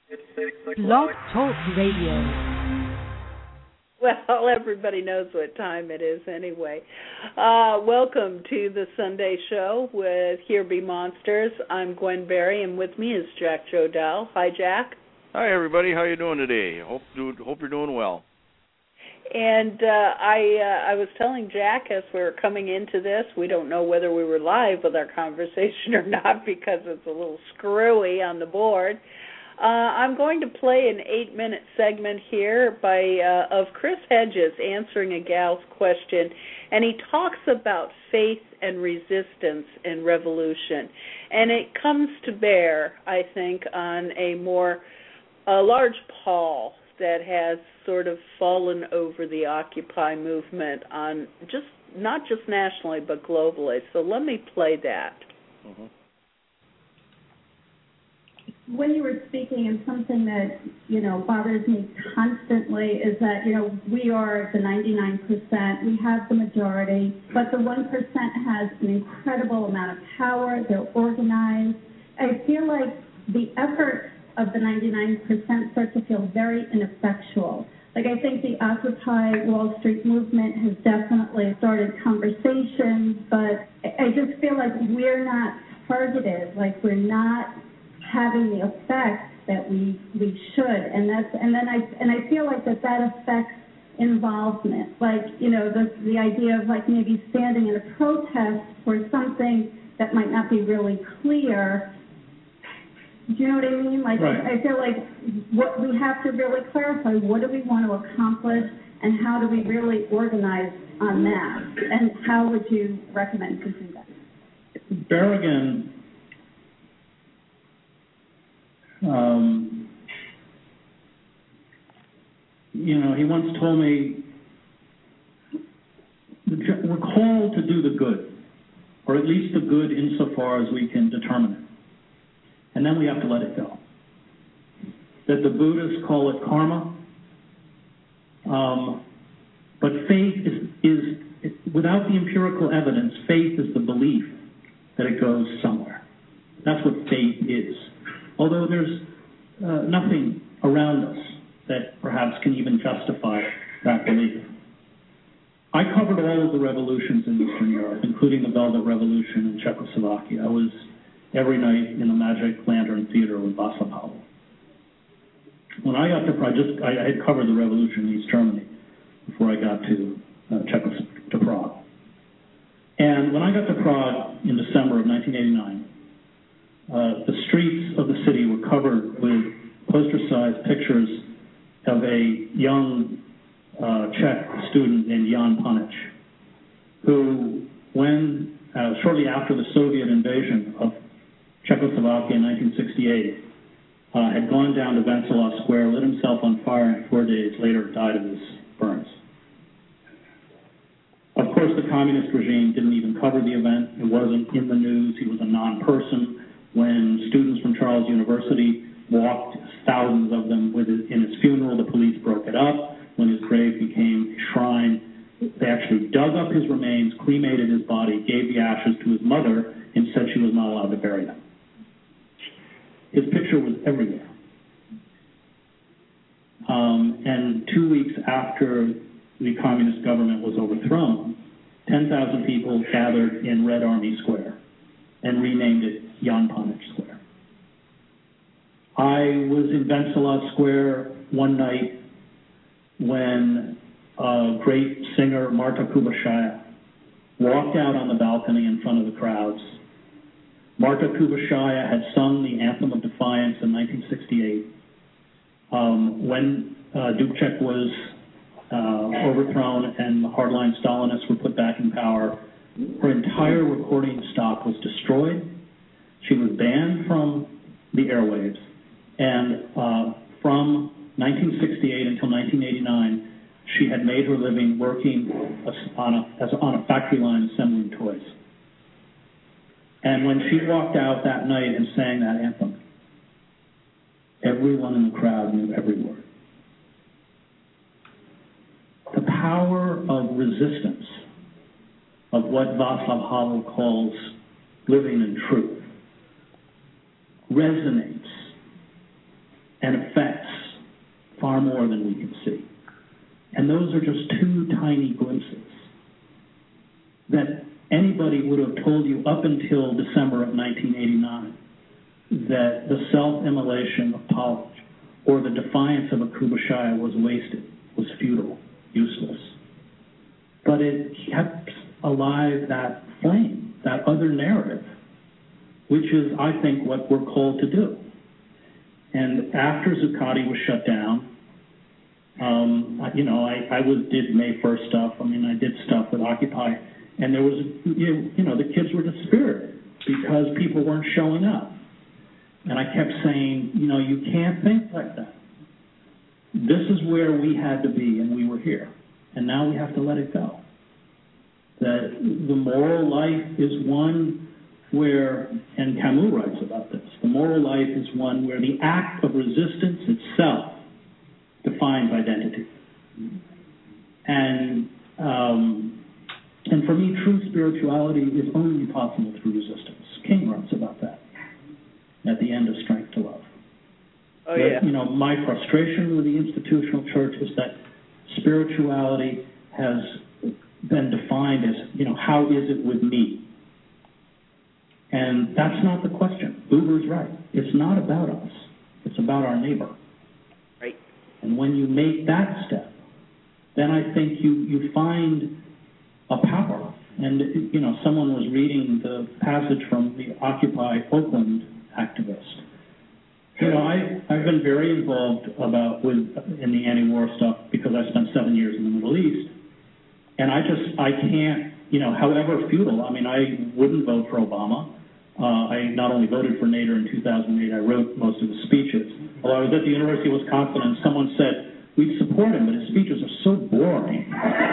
Blog Talk Radio. Well, everybody knows what time it is anyway. Welcome to the Sunday show with Here Be Monsters. I'm Gwen Berry, and with me is Jack Jodell. Hi, Jack. Hi, everybody. How you doing today? Hope you're doing well. And I was telling Jack as we were coming into this, we don't know whether we were live with our conversation or not because it's a little screwy on the board. I'm going to play an 8-minute segment here of Chris Hedges answering a gal's question, and he talks about faith and resistance in revolution. And it comes to bear, I think, on a large pall that has sort of fallen over the Occupy movement on not just nationally but globally. So let me play that. Mm-hmm. When you were speaking, and something that, bothers me constantly is that, we are the 99%, we have the majority, but the 1% has an incredible amount of power, they're organized. I feel like the efforts of the 99% start to feel very ineffectual. Like, I think the Occupy Wall Street movement has definitely started conversations, but I just feel like we're not targeted, like we're not having the effect that we should, and I feel like that affects involvement. Like, the idea of like maybe standing in a protest for something that might not be really clear. Do you know what I mean? Like, right. I feel like what we have to really clarify, what do we want to accomplish, and how do we really organize on that? And how would you recommend to do that? Berrigan. He once told me, we're called to do the good, or at least the good insofar as we can determine it. And then we have to let it go. That the Buddhists call it karma. But faith is, without the empirical evidence, faith is the belief that it goes somewhere. That's what faith is. Although there's nothing around us that perhaps can even justify that belief. I covered all of the revolutions in Eastern Europe, including the Velvet Revolution in Czechoslovakia. I was every night in the Magic Lantern Theater with Václav Havel. When I got to I had covered the revolution in East Germany before I got to Prague. And when I got to Prague in December of 1989, the streets of the city were covered with poster-sized pictures of a young Czech student named Jan Panic, who, shortly after the Soviet invasion of Czechoslovakia in 1968, had gone down to Wenceslas Square, lit himself on fire, and 4 days later died of his burns. Of course, the communist regime didn't even cover the event. It wasn't in the news. He was a non-person. When students from Charles University walked, thousands of them, in his funeral, the police broke it up. When his grave became a shrine, they actually dug up his remains, cremated his body, gave the ashes to his mother, and said she was not allowed to bury them. His picture was everywhere. And 2 weeks after the communist government was overthrown, 10,000 people gathered in Red Army Square and renamed it Jan Panic Square. I was in Wenceslas Square one night when great singer Marta Kubashaya walked out on the balcony in front of the crowds. Marta Kubashaya had sung the Anthem of Defiance in 1968 when Dubček was overthrown and the hardline Stalinists were put back in power. Her entire recording stock was destroyed. She was banned from the airwaves, and from 1968 until 1989, she had made her living working on a factory line assembling toys. And when she walked out that night and sang that anthem, everyone in the crowd knew every word. The power of resistance, of what Václav Havel calls living in truth, resonates and affects far more than we can see. And those are just two tiny glimpses that anybody would have told you up until December of 1989 that the self-immolation of Pollock or the defiance of a Kubushaya was wasted, was futile, useless. But it kept alive that flame, that other narrative, which is, I think, what we're called to do. And after Zuccotti was shut down, I did May 1st stuff. I mean, I did stuff with Occupy, and there was, the kids were dispirited because people weren't showing up. And I kept saying, you can't think like that. This is where we had to be, and we were here. And now we have to let it go. That the moral life is one where, and Camus writes about this, the moral life is one where the act of resistance itself defines identity. And for me, true spirituality is only possible through resistance. King writes about that at the end of Strength to Love. Oh, yeah. My frustration with the institutional church is that spirituality has been defined as, how is it with me? And that's not the question. Buber's right. It's not about us. It's about our neighbor. Right. And when you make that step, then I think you find a power. And, someone was reading the passage from the Occupy Oakland activist. I've been very involved in the anti-war stuff because I spent 7 years in the Middle East. And I can't, however futile, I wouldn't vote for Obama. I not only voted for Nader in 2008, I wrote most of the speeches. Although I was at the University of Wisconsin and someone said, we'd support him, but his speeches are so boring.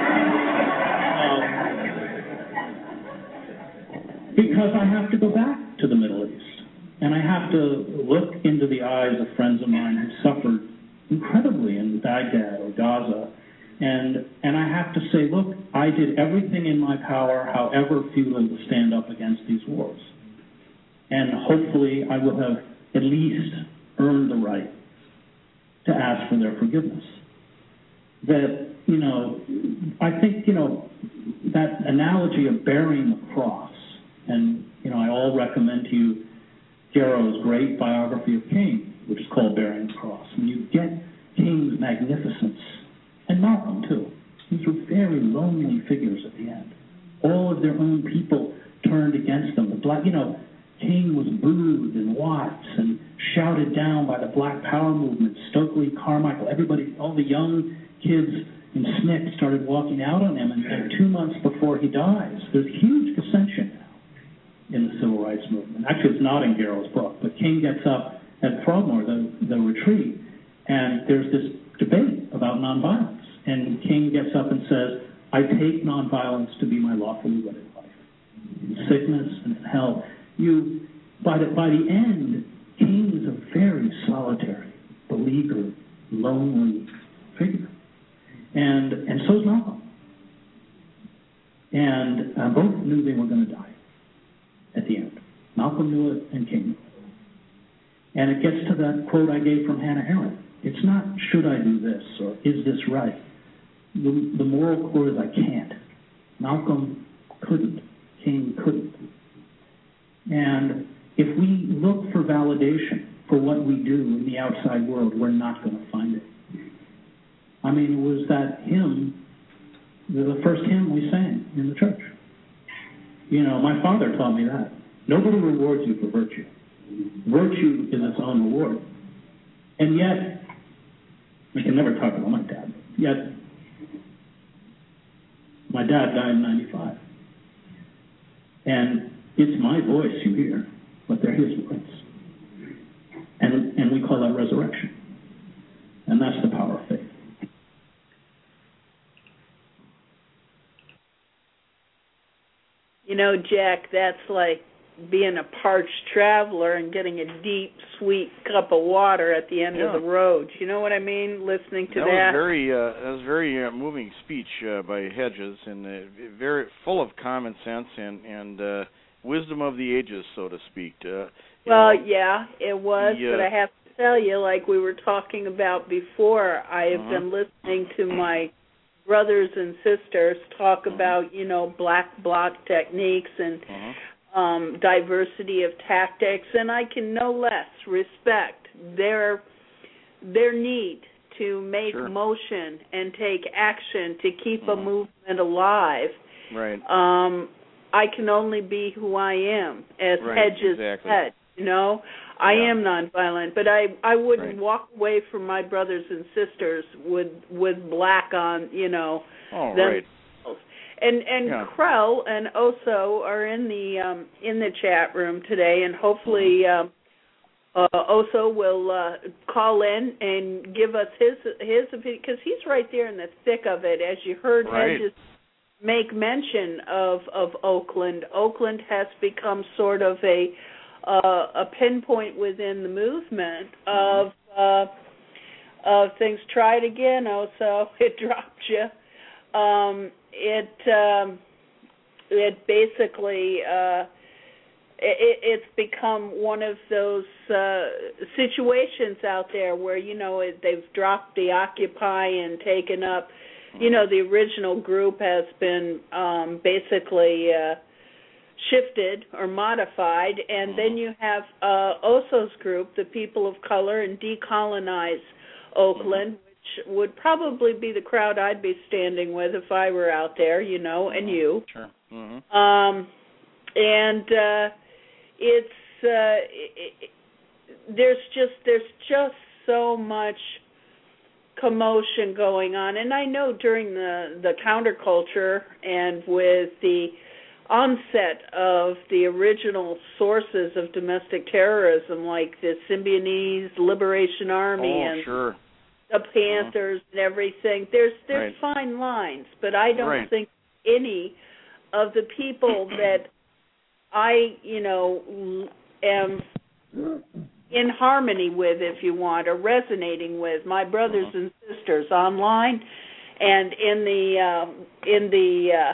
Because I have to go back to the Middle East. And I have to look into the eyes of friends of mine who suffered incredibly in Baghdad or Gaza. And I have to say, look, I did everything in my power, however futile, to stand up against these wars. And hopefully I will have at least earned the right to ask for their forgiveness. That, I think, that analogy of bearing the cross, and, I all recommend to you Garrow's great biography of King, which is called Bearing the Cross. And you get King's magnificence, and Malcolm too. These were very lonely figures at the end. All of their own people turned against them. King was booed and watched and shouted down by the Black Power movement. Stokely Carmichael, everybody, all the young kids in SNCC started walking out on him. And 2 months before he dies, there's huge dissension now in the civil rights movement. Actually, it's not in Garrow's book, but King gets up at Frogmore, the retreat, and there's this debate about nonviolence. And King gets up and says, I take nonviolence to be my lawfully wedded life. In sickness and in health. By the end, King is a very solitary, beleaguered, lonely figure. And so is Malcolm. And both knew they were going to die at the end. Malcolm knew it and King knew it. And it gets to that quote I gave from Hannah Arendt. It's not, should I do this, or is this right? The moral core is I can't. Malcolm couldn't. King couldn't. And if we look for validation for what we do in the outside world, we're not going to find it. It was that hymn, the first hymn we sang in the church. My father taught me that. Nobody rewards you for virtue. Virtue is its own reward. And yet, I can never talk about my dad, yet my dad died in 95. And it's my voice you hear, but they're his words. And we call that resurrection. And that's the power of faith. Jack, that's like being a parched traveler and getting a deep, sweet cup of water at the end of the road. You know what I mean? Listening to that. That was very moving speech by Hedges, and very full of common sense and wisdom of the ages, so to speak. Yeah, it was. But I tell you, like we were talking about before, I have been listening to my brothers and sisters talk about, black bloc techniques and diversity of tactics, and I can no less respect their need to make motion and take action to keep a movement alive. Right. I can only be who I am, as Hedges said. I am nonviolent, but I wouldn't walk away from my brothers and sisters with black on, them. Right. And Krell and Oso are in the chat room today, and hopefully Oso will call in and give us his opinion, because he's right there in the thick of it. As you heard Hedges make mention of Oakland. Oakland has become sort of a pinpoint within the movement of things. Try it again, Oso. It dropped you. It basically it's become one of those situations out there where they've dropped the Occupy and taken up. The original group has been basically shifted or modified, and then you have Oso's group, the People of Color, and Decolonize Oakland, which would probably be the crowd I'd be standing with if I were out there, and you. Sure. There's just so much commotion going on, and I know during the counterculture and with the onset of the original sources of domestic terrorism, like the Symbionese Liberation Army and the Panthers and everything, there's fine lines, but I don't think any of the people that I am in harmony with, if you want, or resonating with, my brothers and sisters online and in the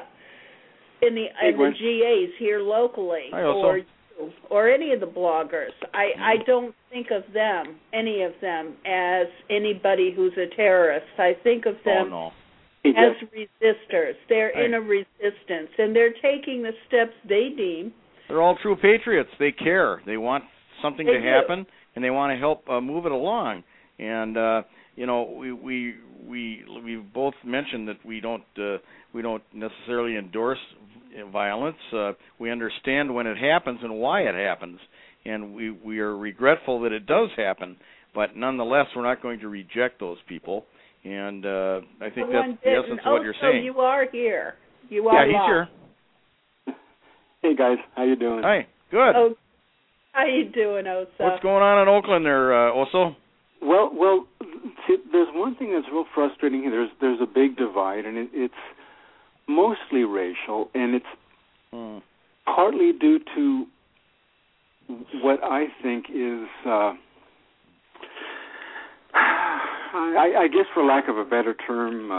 GAs here locally, or any of the bloggers. I don't think of them, any of them, as anybody who's a terrorist. I think of them as resistors. They're in a resistance, and they're taking the steps they deem. They're all true patriots. They care. They want something to happen, and they want to help move it along. And we both mentioned that we don't necessarily endorse violence. We understand when it happens and why it happens, and we are regretful that it does happen. But nonetheless, we're not going to reject those people. And I think that's the essence of what you're saying. You are here. You are. Yeah, he's here. Hey guys, how you doing? Hi, good. Oh, how you doing, Oso? What's going on in Oakland there, Oso? Well, see, there's one thing that's real frustrating here. There's a big divide, and it's mostly racial, and it's partly due to what I think is, I guess for lack of a better term,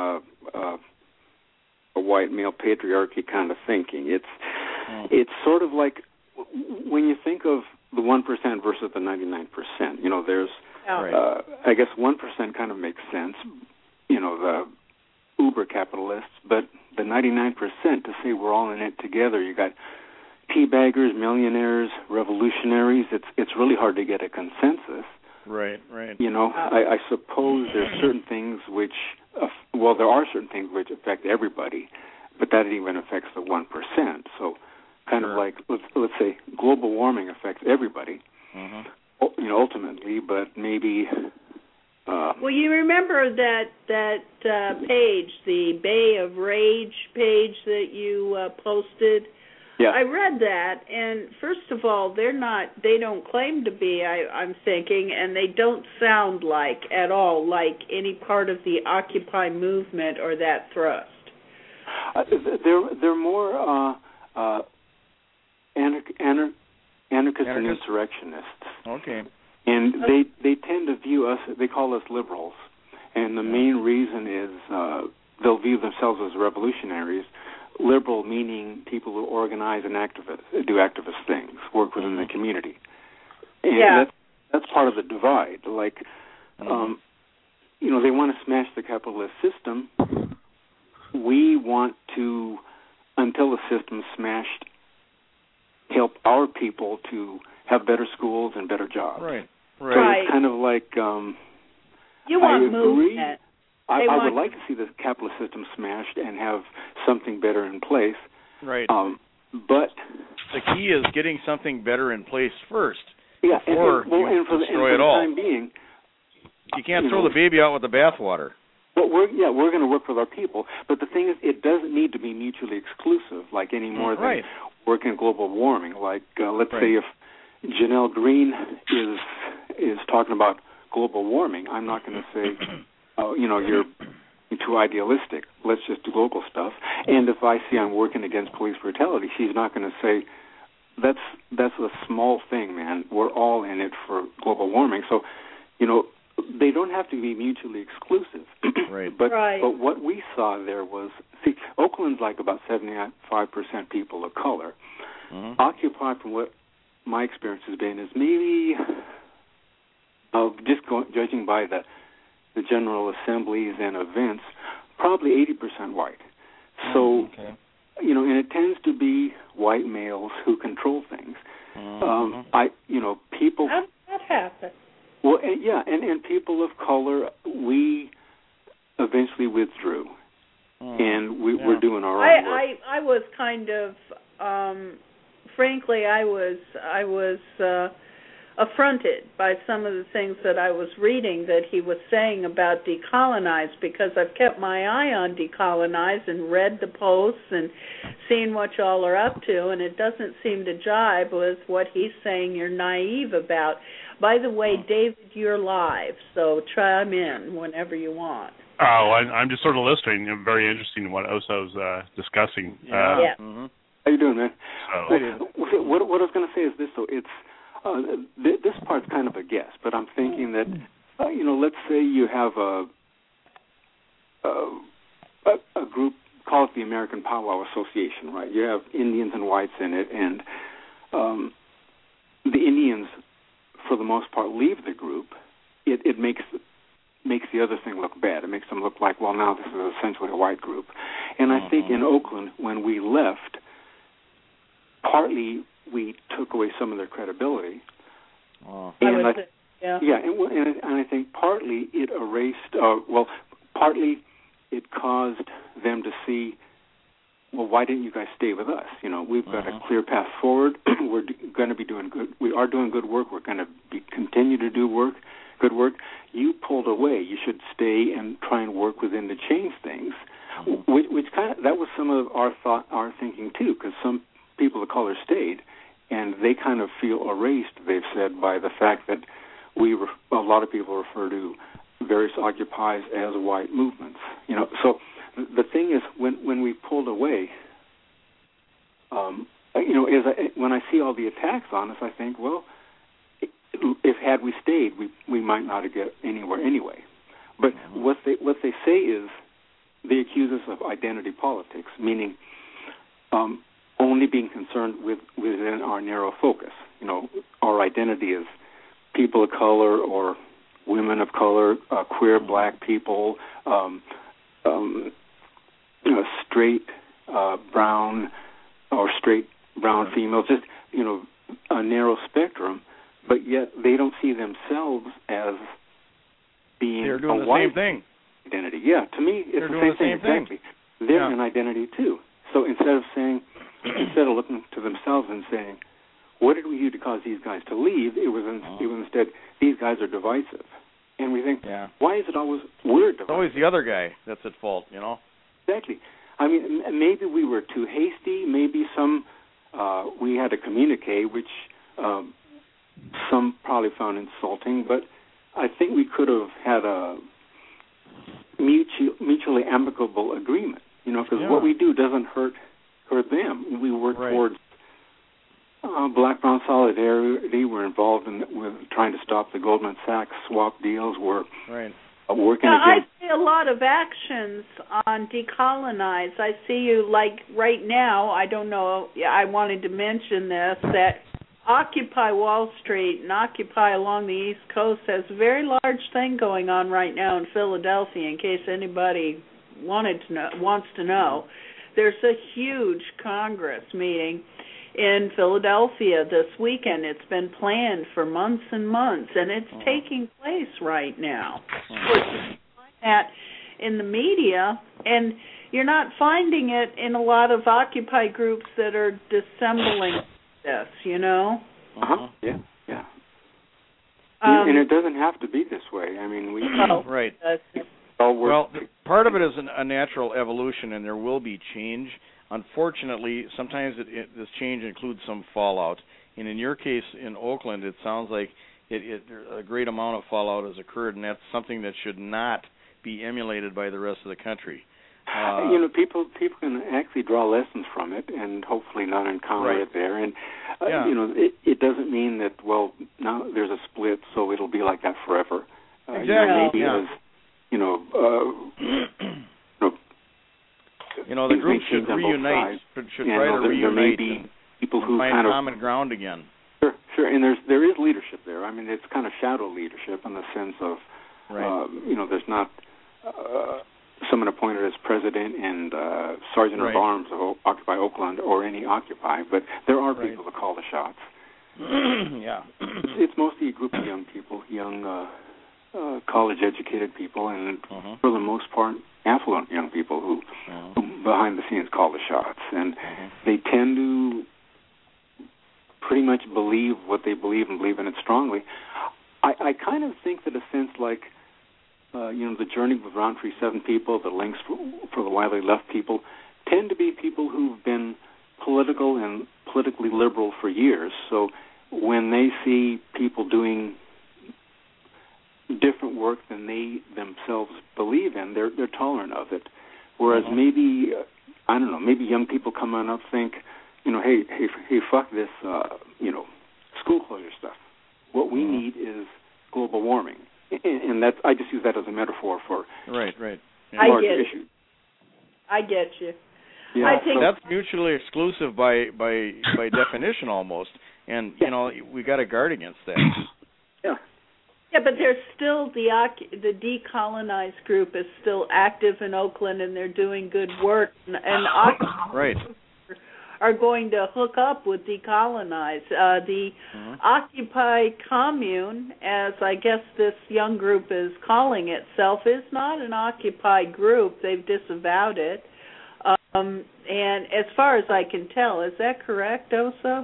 a white male patriarchy kind of thinking. It's sort of like when you think of the 1% versus the 99%. There's I guess 1% kind of makes sense. The uber capitalists, but the 99% to say we're all in it together. You got teabaggers, millionaires, revolutionaries. It's really hard to get a consensus. Right. I suppose there's certain things which, there are certain things which affect everybody, but that even affects the 1%. So, kind of like let's say global warming affects everybody, ultimately, but maybe. Well, you remember that page, the Bay of Rage page that you posted. Yeah. I read that, and first of all, they don't claim to be, I'm thinking, and they don't sound at all like any part of the Occupy movement or that thrust. They're more anarchists and insurrectionists. Okay. And they tend to view us, they call us liberals, and the main reason is they'll view themselves as revolutionaries. Liberal meaning people who organize and do activist things, work within the community. And that's part of the divide. Like, they want to smash the capitalist system. We want to, until the system's smashed, help our people to have better schools and better jobs. Right. So it's kind of like you want movement. I would like to see the capitalist system smashed and have something better in place. Right. But the key is getting something better in place first. Yeah, before you destroy it all. For the time being, you can't throw the baby out with the bathwater. But we're going to work with our people. But the thing is, it doesn't need to be mutually exclusive, like any more than working global warming. Like, let's say if Janelle Green is talking about global warming, I'm not going to say, you're too idealistic. Let's just do local stuff. And if I see I'm working against police brutality, she's not going to say, that's a small thing, man. We're all in it for global warming. So, they don't have to be mutually exclusive. But what we saw there was, Oakland's like about 75% people of color. Occupy, from what my experience has been, is maybe, judging by the General Assemblies and events, probably 80% white. So, and it tends to be white males who control things. People. How did that happen? Well, and people of color, we eventually withdrew, and we're doing our own work. I was kind of, frankly, I was affronted by some of the things that I was reading that he was saying about Decolonize, because I've kept my eye on Decolonize and read the posts and seen what y'all are up to, and it doesn't seem to jibe with what he's saying you're naive about. By the way, David, you're live, so chime in whenever you want. Oh, I'm just sort of listening. Very interesting in what Oso's discussing. How you doing, man? What I was going to say is this, though. It's this part's kind of a guess, but I'm thinking that, let's say you have a group called the American Powwow Association, right? You have Indians and whites in it, and the Indians, for the most part, leave the group. It makes the other thing look bad. It makes them look like, well, now this is essentially a white group. And I think in Oakland, when we left, partly we took away some of their credibility. And I think partly it erased, partly it caused them to see, well, why didn't you guys stay with us? We've got a clear path forward. We're going to be doing good. We are doing good work. We're going to continue to do good work. You pulled away. You should stay and try and work within to change things. Which that was some of our thinking too, because some people of color stayed, and they kind of feel erased, they've said, by the fact that a lot of people refer to various occupies as white movements. So the thing is, when we pulled away, when I see all the attacks on us, I think, well, if had we stayed, we might not have got anywhere anyway. But what they say is, they accuse us of identity politics, meaning only being concerned within our narrow focus. Our identity is people of color or women of color, queer black people, straight brown or straight brown females, just a narrow spectrum. But yet they don't see themselves as being they're doing a the white same thing. Identity. Yeah, to me it's they're the doing same thing. Exactly. They're an identity too. So instead of looking to themselves and saying, what did we do to cause these guys to leave? It was instead, these guys are divisive. And we think, why is it always we're divisive? It's always the other guy that's at fault, Exactly. I mean, maybe we were too hasty. Maybe we had a communique, which some probably found insulting. But I think we could have had a mutually amicable agreement, because what we do doesn't hurt them. We work towards black-brown solidarity. We're involved with trying to stop the Goldman Sachs swap deals. We're working against... I see a lot of actions on Decolonize. I see you, like, right now, I don't know, I wanted to mention this, that Occupy Wall Street and Occupy along the East Coast has a very large thing going on right now in Philadelphia, in case anybody wants to know. There's a huge Congress meeting in Philadelphia this weekend. It's been planned for months and months, and it's taking place right now. You find that in the media, and you're not finding it in a lot of Occupy groups that are dissembling this, you know? Yeah. And it doesn't have to be this way. I mean, we... Right. Well, part of it is a natural evolution, and there will be change. Unfortunately, sometimes this change includes some fallout. And in your case in Oakland, it sounds like a great amount of fallout has occurred, and that's something that should not be emulated by the rest of the country. People can actually draw lessons from it, and hopefully not encounter it there. And it doesn't mean that now there's a split, so it'll be like that forever. Exactly. The group should reunite. Should try to reunite and people who find common ground again. Sure, and there is leadership there. I mean, it's kind of shadow leadership in the sense of, there's not someone appointed as president and sergeant of arms of Occupy Oakland or any Occupy, but there are people that call the shots. It's mostly a group of young people, college-educated people, and for the most part, affluent young people who behind the scenes call the shots, and they tend to pretty much believe what they believe and believe in it strongly. I kind of think that a sense like, the journey with Roundtree 7 people, the links for the widely left people, tend to be people who've been political and politically liberal for years. So when they see people doing different work than they themselves believe in, they're tolerant of it. Whereas maybe young people come on up think, hey, fuck this, school closure stuff. What we need is global warming, and that's I just use that as a metaphor for large issues. I get you. Yeah, I think that's mutually exclusive by definition almost, and we got to guard against that. Yeah, but there's still the decolonized group is still active in Oakland, and they're doing good work, and are going to hook up with Decolonize. The Occupy Commune, as I guess this young group is calling itself, is not an Occupy group. They've disavowed it. And as far as I can tell, is that correct, Oso?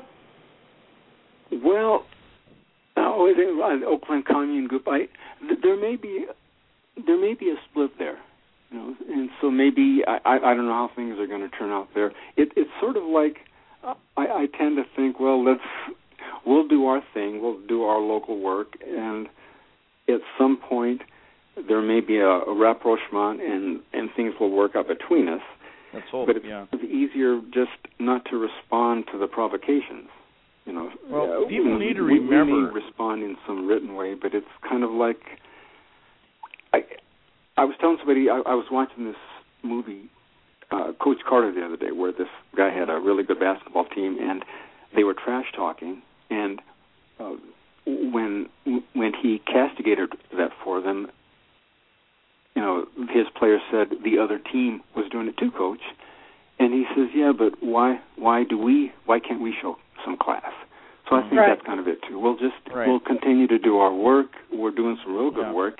Well, Oakland Commune Group, there may be a split there. And so maybe I don't know how things are going to turn out there. It's sort of like I tend to think, we'll do our thing, we'll do our local work, and at some point there may be a rapprochement and things will work out between us. Let's hope. But it's easier just not to respond to the provocations. People need to remember. We may respond in some written way, but it's kind of like I was telling somebody I was watching this movie, Coach Carter, the other day, where this guy had a really good basketball team, and they were trash talking. And when he castigated that for them, his players said the other team was doing it too, Coach. And he says, yeah, but why can't we show some class? So I think that's kind of it too. We'll continue to do our work. We're doing some real good work.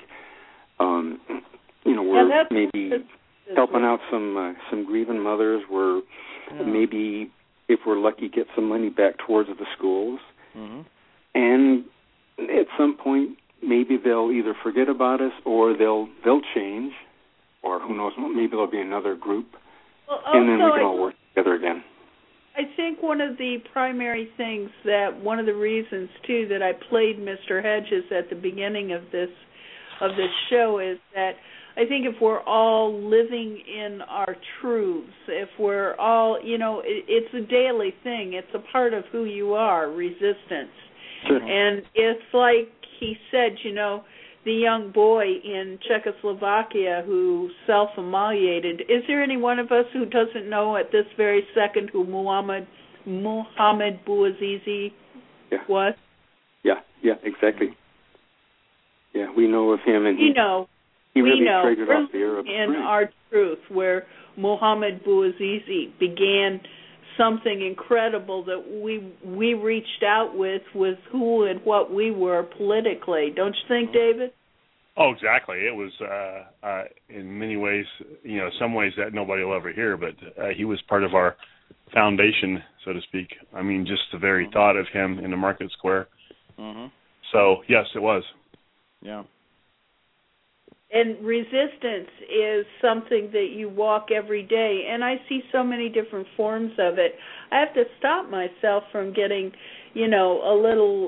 We're maybe helping out some grieving mothers. We're maybe, if we're lucky, get some money back towards the schools. And at some point, maybe they'll either forget about us or they'll change, or who knows, maybe there'll be another group, and then we can all work together again. I think one of the primary things one of the reasons too that I played Mr. Hedges at the beginning of this show is that I think if we're all living in our truths, if we're all, it's a daily thing. It's a part of who you are, resistance. Sure. And it's like he said, the young boy in Czechoslovakia who self-immolated. Is there any one of us who doesn't know at this very second who Muhammad Bouazizi Yeah. What? Yeah, exactly. Yeah, we know of him, and he really traded off the Arab Spring. In Our Truth, where Mohammed Bouazizi began something incredible that we reached out with who and what we were politically. Don't you think, David? Oh, exactly. It was in many ways, some ways that nobody will ever hear, but he was part of our foundation, so to speak. I mean, just the very thought of him in the market square. Mm-hmm. So, yes, it was. Yeah. And resistance is something that you walk every day, and I see so many different forms of it. I have to stop myself from getting, a little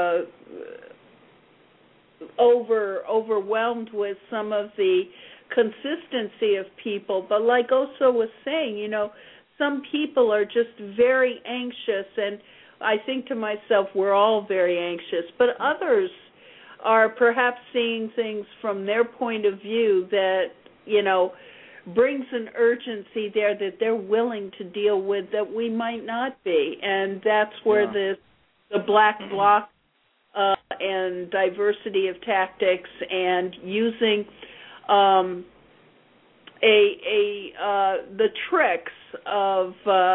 overwhelmed with some of the consistency of people. But like Oso was saying, some people are just very anxious, and I think to myself, we're all very anxious, but others are perhaps seeing things from their point of view that, brings an urgency there that they're willing to deal with that we might not be. And that's where the black bloc and diversity of tactics and using the tricks of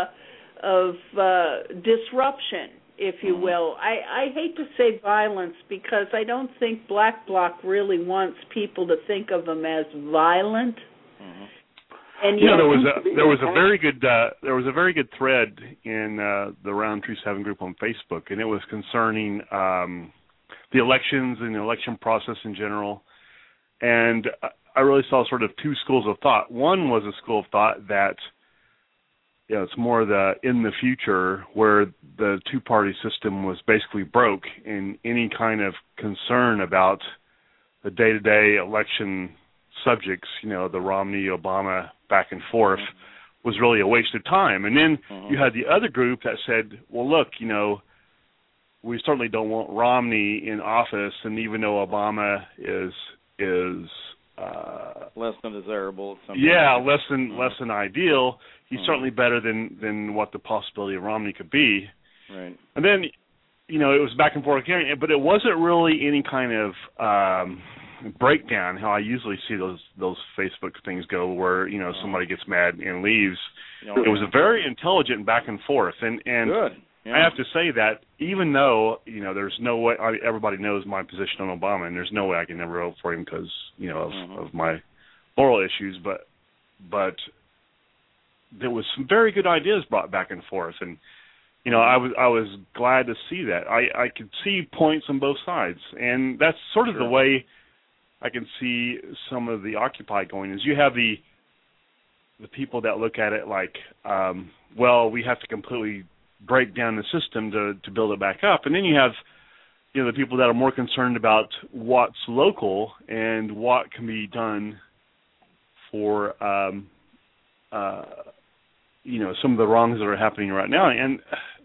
disruption, if you will. I hate to say violence because I don't think Black Bloc really wants people to think of them as violent. Mm-hmm. And there was a very good thread in the Round Tree 7 group on Facebook, and it was concerning the elections and the election process in general. And I really saw sort of two schools of thought. One was a school of thought that it's more in the future where the two-party system was basically broke, and any kind of concern about the day-to-day election subjects, the Romney-Obama back and forth, was really a waste of time. And then you had the other group that said, well, look, we certainly don't want Romney in office, and even though Obama is less than desirable. Less than ideal. He's certainly better than what the possibility of Romney could be. Right. And then, it was back and forth again, but it wasn't really any kind of breakdown, how I usually see those Facebook things go, where somebody gets mad and leaves. It was a very intelligent back and forth, and good. Yeah. I have to say that even though there's no way, everybody knows my position on Obama, and there's no way I can ever vote for him because of my moral issues, but there was some very good ideas brought back and forth, and I was glad to see that. I could see points on both sides, and that's sort of the way I can see some of the Occupy going. Is you have the people that look at it like, we have to completely break down the system to build it back up, and then you have the people that are more concerned about what's local and what can be done for some of the wrongs that are happening right now, and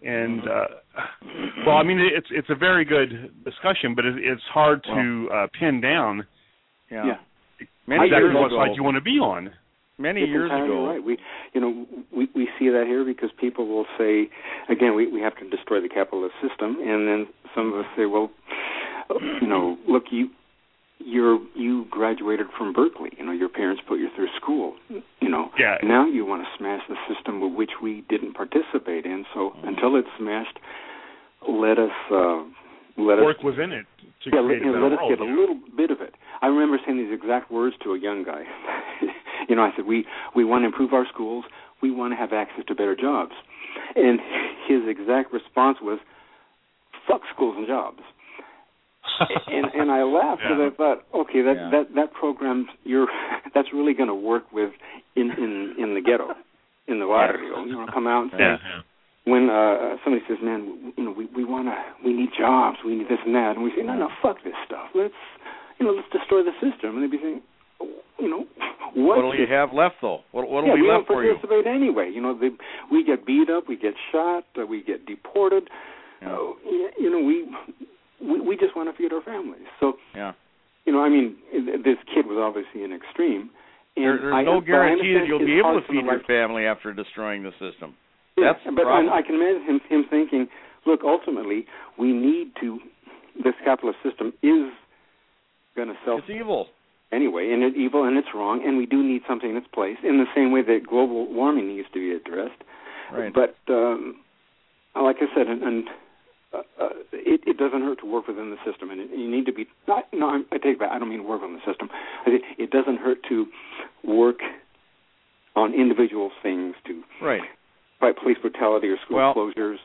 it's a very good discussion, but it's hard to pin down. Yeah. Exactly what side you want to be on. Many years ago, right? We see that here because people will say, again, we have to destroy the capitalist system, and then some of us say, well, look, you graduated from Berkeley. Your parents put you through school. Now you want to smash the system with which we didn't participate in. So until it's smashed, let us work within it to create a better world. Let us get a little bit of it. I remember saying these exact words to a young guy. I said, we want to improve our schools. We want to have access to better jobs. And his exact response was, fuck schools and jobs. and I laughed because I thought, okay, that program that's really going to work with in the ghetto, in the barrio. Come out and say, when somebody says, man, we need jobs, we need this and that, and we say, no, fuck this stuff. Let's destroy the system. And they'd be saying, what do you have left though? What do we left for you? We don't participate anyway. We get beat up, we get shot, we get deported. We just want to feed our families. So, this kid was obviously an extreme. And there's no guarantee that you'll be able to feed your family after destroying the system. That's the problem. I can imagine him thinking, look, ultimately, we need to. This capitalist system is going to It's evil. Anyway, and it's evil and it's wrong, and we do need something in its place, in the same way that global warming needs to be addressed. Right. But like I said, it doesn't hurt to work within the system, and you need to be. I take that. I don't mean work on the system. It doesn't hurt to work on individual things to fight police brutality or school closures.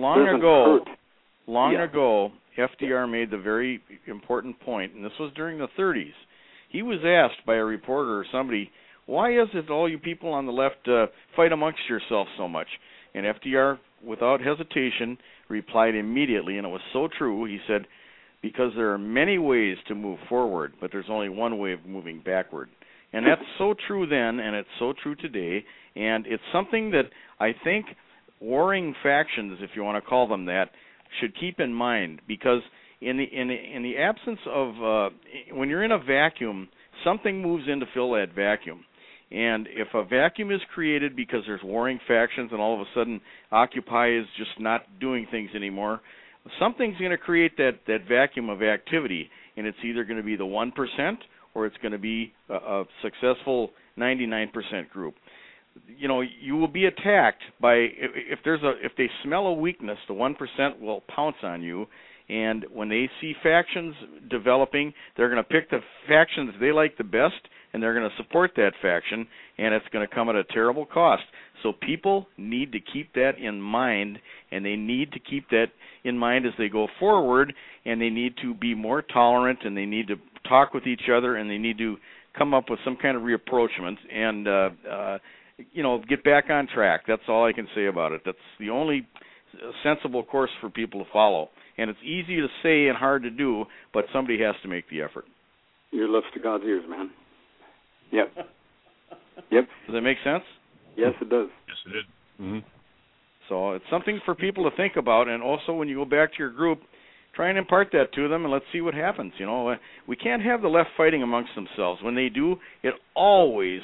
Long ago, FDR made the very important point, and this was during the 30s. He was asked by a reporter or somebody, why is it all you people on the left fight amongst yourselves so much? And FDR, without hesitation, replied immediately, and it was so true. He said, because there are many ways to move forward, but there's only one way of moving backward. And that's so true then, and it's so true today. And it's something that I think warring factions, if you want to call them that, should keep in mind, because in the absence of when you're in a vacuum, something moves in to fill that vacuum. And if a vacuum is created because there's warring factions and all of a sudden Occupy is just not doing things anymore, something's going to create that vacuum of activity, and it's either going to be the 1% or it's going to be a successful 99% group. You know, you will be attacked by if they smell a weakness, the 1% will pounce on you, and when they see factions developing, they're going to pick the factions they like the best, and they're going to support that faction, and it's going to come at a terrible cost. So people need to keep that in mind, and they need to keep that in mind as they go forward, and they need to be more tolerant, and they need to talk with each other, and they need to come up with some kind of reapproachment and get back on track. That's all I can say about it. That's the only sensible course for people to follow. And it's easy to say and hard to do, but somebody has to make the effort. Your lips to God's ears, man. Yep. Yep. Does that make sense? Yes, it does. Yes, it did. Mm-hmm. So it's something for people to think about, and also when you go back to your group, try and impart that to them, and let's see what happens. You know, we can't have the left fighting amongst themselves. When they do, it always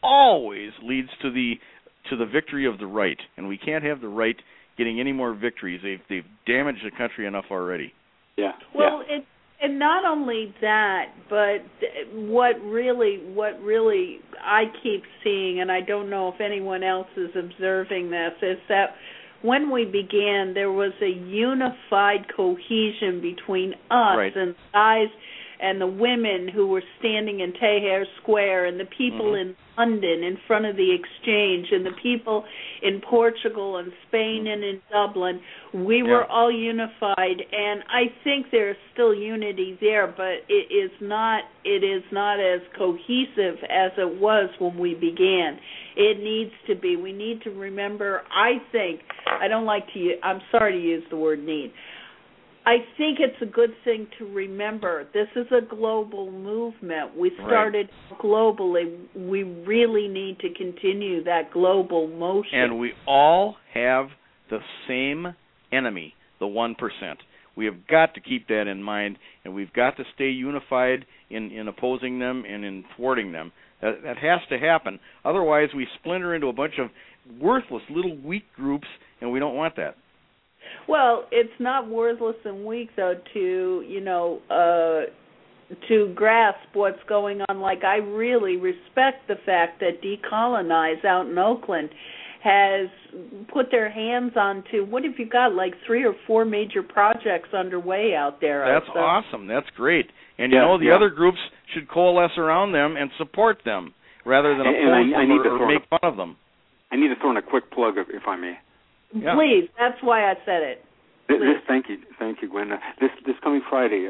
leads to the victory of the right, and we can't have the right getting any more victories. They've damaged the country enough already. Yeah. Well, and not only that, but what really I keep seeing, and I don't know if anyone else is observing this, is that when we began, there was a unified cohesion between us and guys and the women who were standing in Tahrir Square, and the people in London in front of the Exchange, and the people in Portugal and Spain and in Dublin. We were all unified, and I think there's still unity there, but it is not as cohesive as it was when we began. It needs to be. We need to remember, I'm sorry to use the word need. I think it's a good thing to remember. This is a global movement. We started globally. We really need to continue that global motion. And we all have the same enemy, the 1%. We have got to keep that in mind, and we've got to stay unified in opposing them and in thwarting them. That has to happen. Otherwise, we splinter into a bunch of worthless little weak groups, and we don't want that. Well, it's not worthless and weak, though, to grasp what's going on. Like, I really respect the fact that Decolonize out in Oakland has put their hands onto, what have you got, like 3 or 4 major projects underway out there. That's awesome. That's great. And, the other groups should coalesce around them and support them rather than oppose them or make fun of them. I need to throw in a quick plug, if I may. Yeah. Please, that's why I said it. Thank you, Gwen. This coming Friday,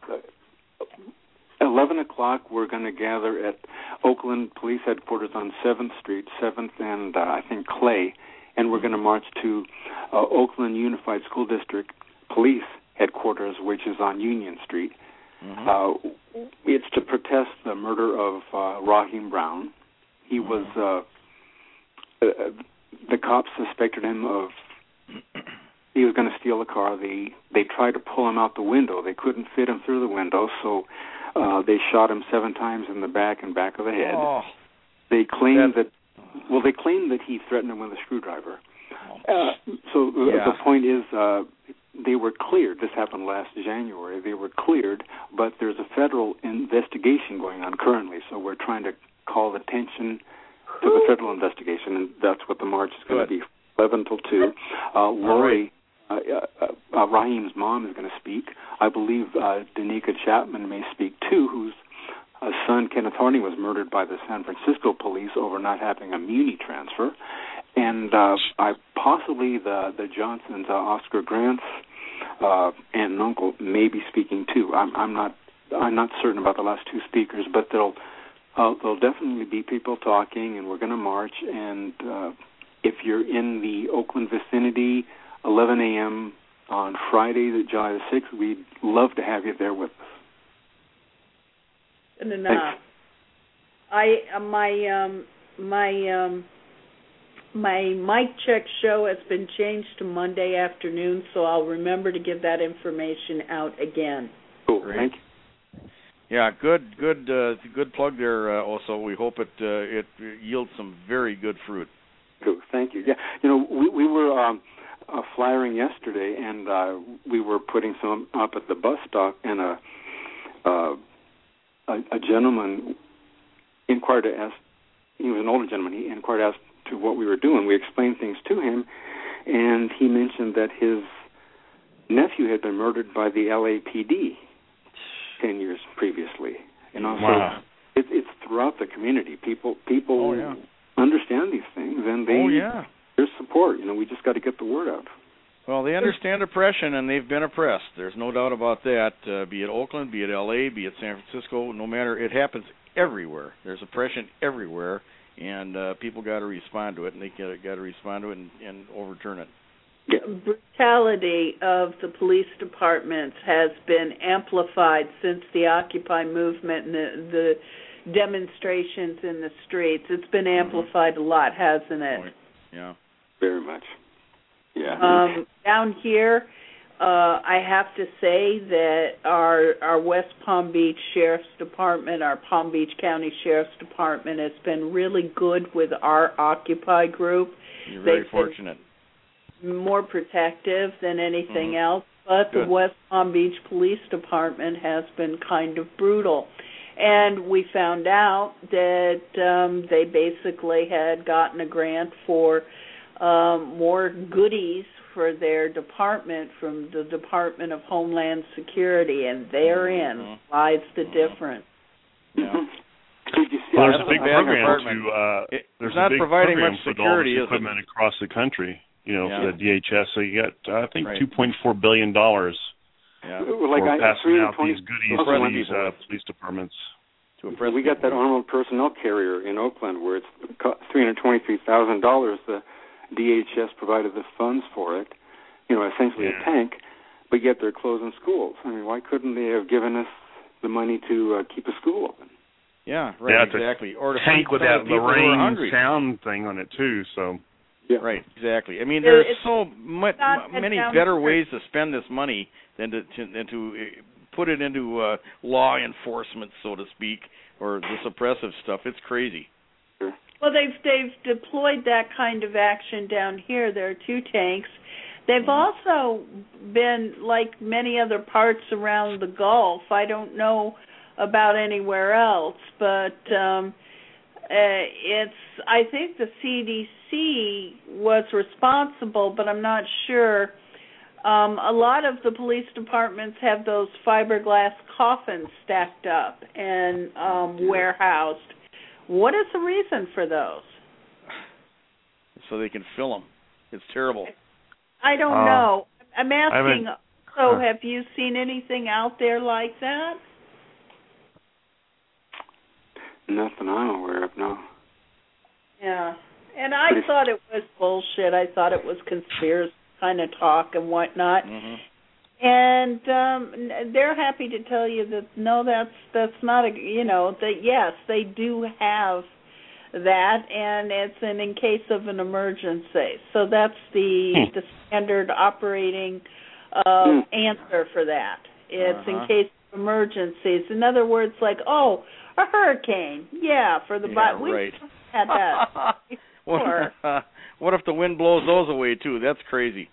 11 o'clock, we're going to gather at Oakland Police Headquarters on 7th Street, 7th and I think Clay, and we're going to march to Oakland Unified School District Police Headquarters, which is on Union Street. Mm-hmm. It's to protest the murder of Raheem Brown. He was the cops suspected him of he was going to steal a car. They tried to pull him out the window. They couldn't fit him through the window, so they shot him 7 times in the back and back of the head. They claimed that he threatened him with a screwdriver. So the point is, they were cleared. This happened last January. They were cleared, but there's a federal investigation going on currently. So we're trying to call attention to the federal investigation, and that's what the march is going to be, 11 till 2. Lori, Raheem's mom is going to speak. I believe Danica Chapman may speak too, whose son, Kenneth Harney, was murdered by the San Francisco police over not having a Muni transfer. And possibly the Johnsons, Oscar Grant's aunt and uncle, may be speaking too. I'm not certain about the last two speakers, but there'll definitely be people talking, and we're going to march. And if you're in the Oakland vicinity, 11 a.m. on Friday, July the 6th, we'd love to have you there with us. Good enough. My mic check show has been changed to Monday afternoon, so I'll remember to give that information out again. Cool. Thank you. Yeah, good plug there. Also, we hope it yields some very good fruit. Cool. Thank you. Yeah, we were flyering yesterday, and we were putting some up at the bus stop, and a gentleman inquired to ask. He was an older gentleman. He inquired as to what we were doing. We explained things to him, and he mentioned that his nephew had been murdered by the LAPD 10 years previously. And also, wow. It's throughout the community. People understand these things, and there's support. We just got to get the word out. Well, they understand oppression, and they've been oppressed. There's no doubt about that. Be it Oakland, be it L.A., be it San Francisco, no matter, it happens everywhere. There's oppression everywhere, and people got to respond to it, and they got to respond to it and overturn it. The brutality of the police departments has been amplified since the Occupy movement and the demonstrations in the streets. It's been amplified a lot, hasn't it? Yeah. Very much. Yeah. Down here, I have to say that our West Palm Beach Sheriff's Department, our Palm Beach County Sheriff's Department, has been really good with our Occupy group. You're very fortunate. More protective than anything else, but the West Palm Beach Police Department has been kind of brutal. And we found out that they basically had gotten a grant for more goodies for their department from the Department of Homeland Security, and therein lies the difference. Yeah. Well, there's a big program there's not a big providing program much for security, all this equipment across the country, for the DHS. So you got, I think, right. $2.4 billion for passing out these goodies to these police departments. We got that armored personnel carrier in Oakland where it's $323,000. The DHS provided the funds for it, essentially a tank, but yet they're closing schools. I mean, why couldn't they have given us the money to keep a school open? Yeah, right, exactly. Or to tank with that Lorraine sound thing on it too. So. Yeah. Right, exactly. I mean, there's so many better ways to spend this money than to put it into law enforcement, so to speak, or this oppressive stuff. It's crazy. Sure. Well, they've deployed that kind of action down here. There are 2 tanks. They've also been, like many other parts around the Gulf, I don't know about anywhere else, but I think the CDC was responsible, but I'm not sure. A lot of the police departments have those fiberglass coffins stacked up and warehoused. What is the reason for those? So they can fill them. It's terrible. I don't know. I'm asking, have you seen anything out there like that? Nothing I'm aware of, no. Yeah. And I thought it was bullshit. I thought it was conspiracy kind of talk and whatnot. And they're happy to tell you that no, that's not a that yes, they do have that, and it's in case of an emergency. So that's the standard operating answer for that. It's in case of emergencies. In other words, like a hurricane. Yeah, for the right. We had that before. What if the wind blows those away too? That's crazy.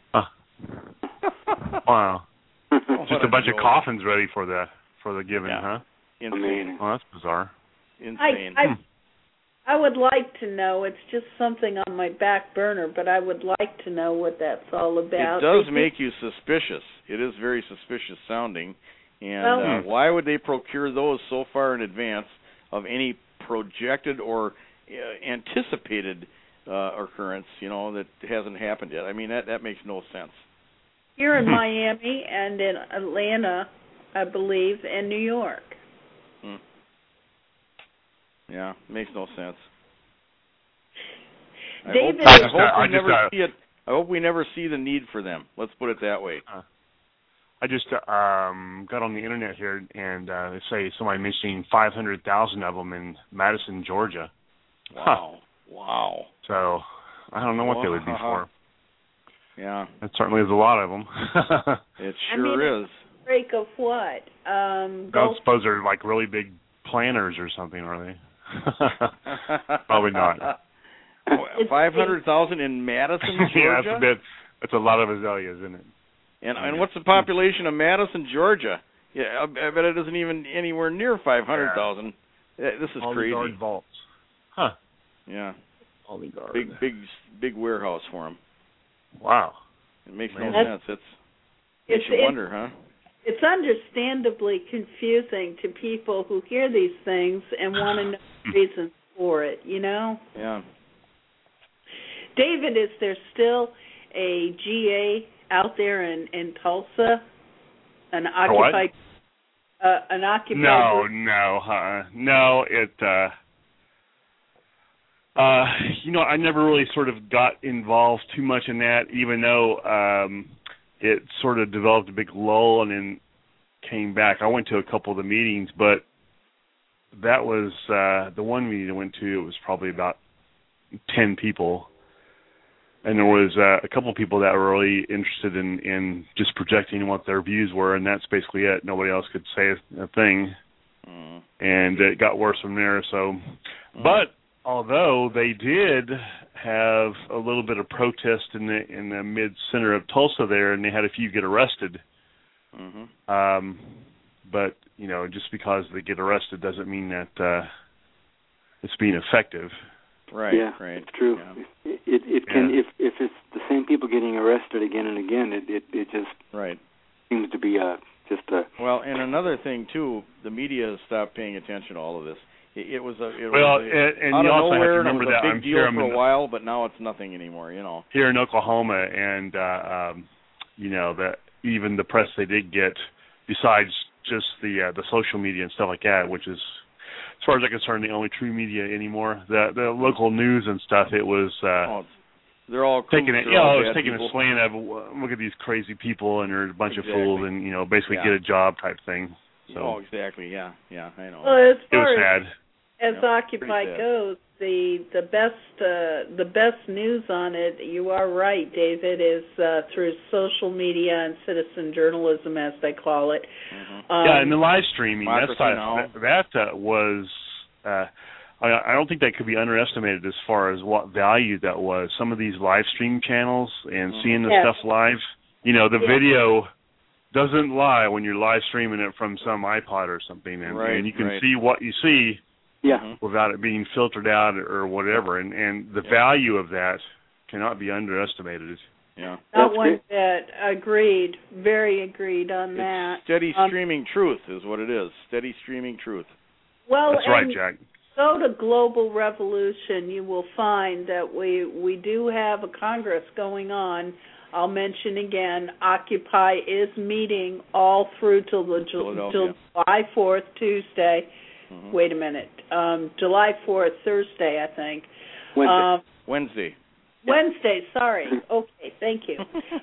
Wow. Just a bunch of coffins ready for the giving, huh? Insane. Oh, that's bizarre. Insane. I would like to know. It's just something on my back burner, but I would like to know what that's all about. It does make you suspicious. It is very suspicious sounding. And why would they procure those so far in advance of any projected or anticipated occurrence, that hasn't happened yet? I mean, that makes no sense. Here in Miami and in Atlanta, I believe, and New York. Yeah, makes no sense. David, I hope we never see the need for them. Let's put it that way. I just got on the internet here, and they say somebody mentioning 500,000 of them in Madison, Georgia. Wow. Wow. So I don't know what they would be for. Yeah. It certainly is a lot of them. It sure is. Break of what? I don't suppose they're like really big planners or something, are they? Probably not. 500,000 in Madison, Georgia? Yeah, that's a lot of azaleas, isn't it? And what's the population of Madison, Georgia? Yeah, I bet it isn't even anywhere near 500,000. This is crazy. Oligard vaults. Huh. Yeah. Oligard. Big warehouse for them. Wow. It makes no sense. Makes you wonder, huh? It's understandably confusing to people who hear these things and want to know the reasons for it, Yeah. David, is there still a GA out there in Tulsa? An occupied No, it I never really sort of got involved too much in that, even though it sort of developed a big lull and then came back. I went to a couple of the meetings, but that was the one meeting I went to. It was probably about 10 people, and there was a couple of people that were really interested in just projecting what their views were, and that's basically it. Nobody else could say a thing, and it got worse from there. So, but although they did have a little bit of protest in the mid-center of Tulsa there, and they had a few get arrested. But, just because they get arrested doesn't mean that it's being effective. Right, yeah, right. It's true. Yeah. It can, if it's the same people getting arrested again and again, it just seems to be just a... Well, and another thing, too, the media has stopped paying attention to all of this. It was out you of also nowhere, have to remember and it was that a big deal for a while, but now it's nothing anymore, Here in Oklahoma, and that even the press they did get, besides just the social media and stuff like that, which is, as far as I'm concerned, the only true media anymore. The local news and stuff, it was they're all taking it. It was taking a slant of look at these crazy people and they're a bunch of fools and basically get a job type thing. So. Exactly. Yeah, I know. Well, it was sad. As Occupy goes, the best news on it, you are right, David, is through social media and citizen journalism, as they call it. And the live streaming. That was. I don't think that could be underestimated as far as what value that was. Some of these live stream channels and seeing the stuff live. The video doesn't lie when you're live streaming it from some iPod or something, and you can see what you see. Without it being filtered out or whatever, and the value of that cannot be underestimated. Yeah, not one bit. Agreed. Very agreed on that. Steady streaming truth is what it is. Steady streaming truth. Well, that's right, Jack. Go to Global Revolution. You will find that we do have a Congress going on. I'll mention again, Occupy is meeting all through till July 4th, Tuesday. Wait a minute. July 4th, Thursday, I think. Wednesday. Wednesday, sorry. Okay, thank you.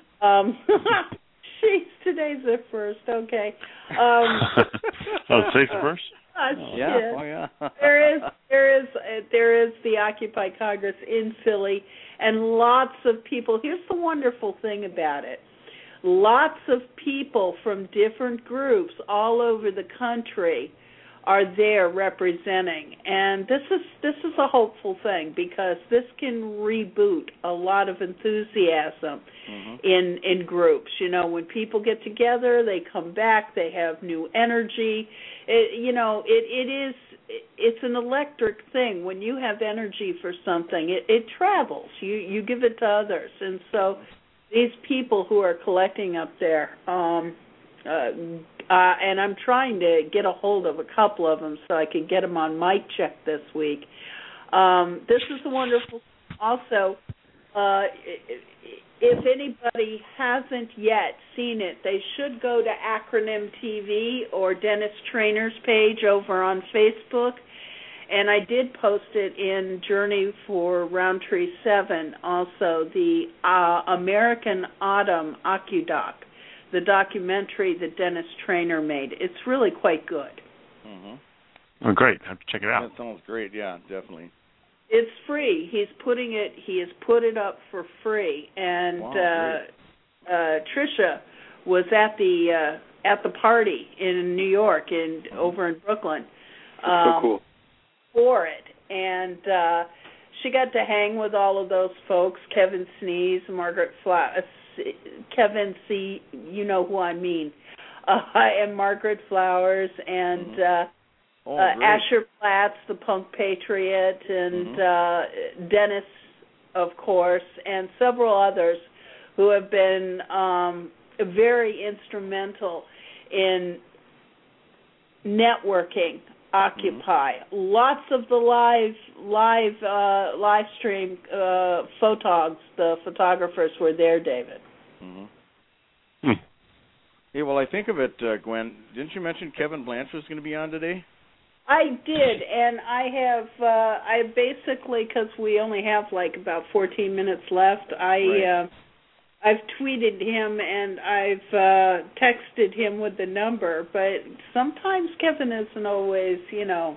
Today's the 1st, okay. Today's the 1st? Yeah. There is the Occupy Congress in Philly, and lots of people. Here's the wonderful thing about it. Lots of people from different groups all over the country are there representing. And this is a hopeful thing, because this can reboot a lot of enthusiasm in groups. You know, when people get together, they come back, they have new energy. It's an electric thing. When you have energy for something, it travels. You give it to others. And so these people who are collecting up there, and I'm trying to get a hold of a couple of them so I can get them on mic check this week. This is a wonderful. Also, if anybody hasn't yet seen it, they should go to Acronym TV or Dennis Trainer's page over on Facebook. And I did post it in Journey for Roundtree 7, also the American Autumn OcuDoc, the documentary that Dennis Trainer made. It's really quite good. Oh, great. I have to check it out. That sounds great. Yeah, definitely. It's free. He has put it up for free. And Tricia was at the party in New York and over in Brooklyn. So cool. For it. And she got to hang with all of those folks, Kevin Sneeze, Margaret Flowers, Kevin C., you know who I mean, and Margaret Flowers, and Asher Platts, the punk patriot, and Dennis, of course, and several others who have been very instrumental in networking Occupy. Lots of the live stream photogs, the photographers were there, David. Hey, well, I think of it, Gwen, didn't you mention Kevin Blanchard was going to be on today? I did, and I basically, because we only have like about 14 minutes left, I've tweeted him and I've texted him with the number, but sometimes Kevin isn't always, Either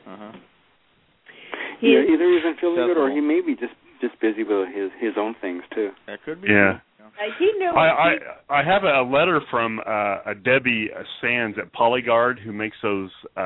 he's in feeling good, or he may be just busy with his own things too. That could be. Yeah. He knows. I have a letter from a Debbie Sands at Polyguard who makes those